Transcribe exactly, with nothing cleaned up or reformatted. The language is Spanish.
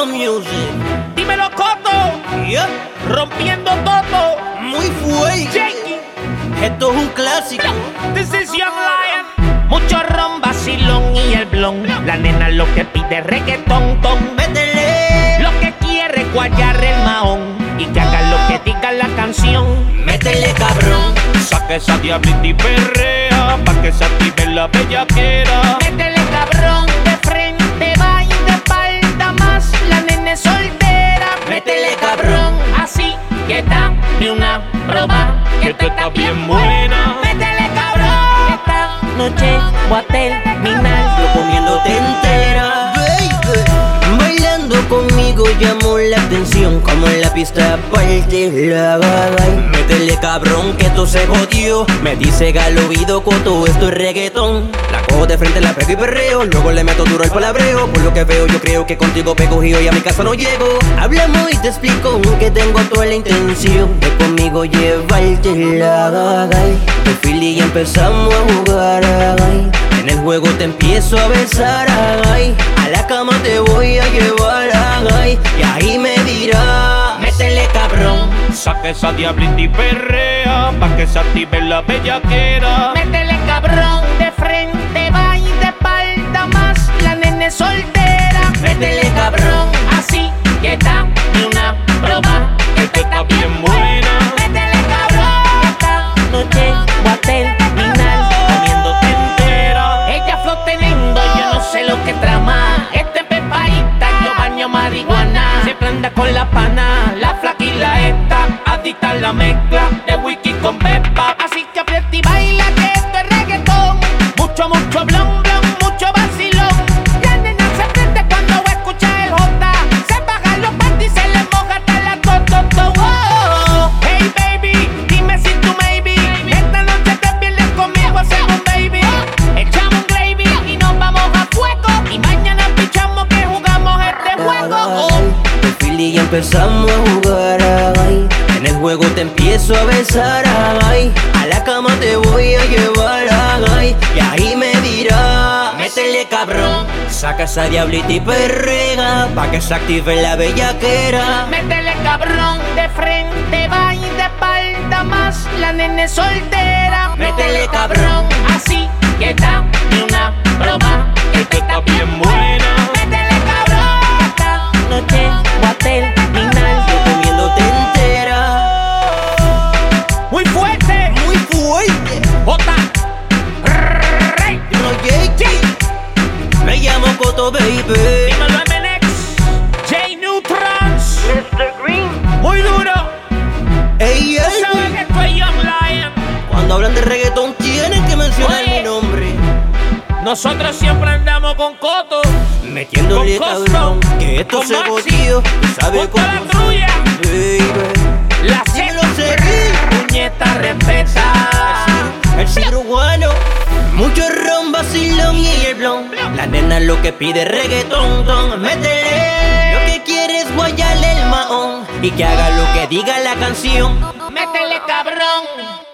Coto Music. Dímelo, Coto. Yeah. Rompiendo todo. Muy fuerte. Jakey. Esto es un clásico. This is Young Lion. Mucho ron, vacilón y el blon. La nena lo que pide es reggaetón, ton. Métele. Lo que quiere es guayar el mahón. Y que haga lo que diga la canción. Métele, cabrón. Saca esa diablita y perrea, pa' que se active la bellaquera. Métele, cabrón, de frente, va y de espalda más. La nena es soltera. Métele, cabrón. Así que dame una proba, que tú estás bien buena. Métele, cabrón. Esta noche voy a terminar Yo comiéndote entera. Baby, bailando conmigo llamó la atención. Como en la pista parte la gaga. Métele, cabrón, que esto se jodió. Me dice al oído, Coto, esto es reggaetón. La cojo de frente, la pego y perreo. Luego le meto duro el palabreo. Por lo que veo, yo creo que contigo pego y hoy a mi casa no llego. Hablamos y te explico que tengo toda la intención de conmigo llevarte la gaga. De Philly y empezamos a jugar, ay. En el juego te empiezo a besar, ay. A la cama te voy a llevar, ay. Y ahí me dirá, métele, cabrón. Saca esa diablita y perrea, pa' que se active la bellaquera. Métele, cabrón, de frente, va y de espalda más. La nena es soltera. Métele, cabrón. Así que dame una proba, que tú estás bien buena. Métele, cabrón. Esta noche voy a terminar comiéndote entera. Ella flota lindo, yo no sé lo que trama. Este es pepaíta, yo baño marihuana. Siempre anda con la pana, la flaca y la esta. Adicta a la mezcla de whisky con pepa. Así que aprieta y baila, que esto es reggaetón. Mucho, mucho blon, blon, mucho vacilón. La nena se prende cuando escucha el J. Se baja los panties y se le moja hasta la toto. Oh, hey baby, dime si tú maybe esta noche te pierdes conmigo, hacemos un baby. Echamos un gravy y nos vamos a fuego. Y mañana pichamos que jugamos este juego. Oh. De Philly y empezamos a jugar, ay. En el juego te empiezo a besar, ay. A la cama te voy a llevar, ay. Y ahí me dirá, métele, cabrón. Saca esa diablita y perrega, pa' que se active la bellaquera. Métele, cabrón, de frente, va y de espalda más. La nena es soltera. Métele, cabrón. Así que dame una proba, que tú estás bien buena. Métele, cabrón. Esta noche voy a terminar Comiéndote entera. muy fuerte. Muy fuerte. J. Rey. Dímelo, Jakey. Me llamo Coto, baby. Dímelo, M N X. J Neutrons. mister Green. Muy duro. Ey, Tú ey. sabes que estoy Young Lion. Cuando hablan de reggaetón tienen que mencionar Oye. mi nombre. Nosotros siempre andamos con Coto. Metiéndole, Con cabrón, Custom, que esto con se Maxi, jodió. Tú sabes con toda cómo la trulla. baby. La Dímelo, sexta Seguí. puñeta respeta. El ciruano. Mucho ron, vacilón y el blon. La nena lo que pide es reggaetón, ton. Métele. Lo que quiere es guayarle el mahón. Y que haga lo que diga la canción. Métele, cabrón.